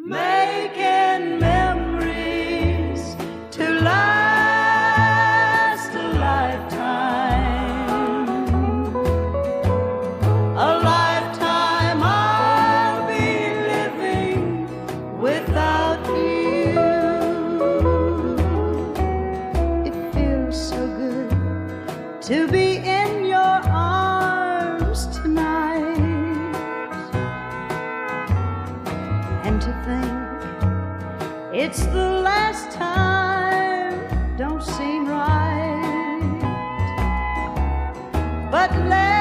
making memories to last a lifetime. A lifetime I'll be living without you. It feels so good to be in your arms tonight, and to think it's the last time don't seem right. But let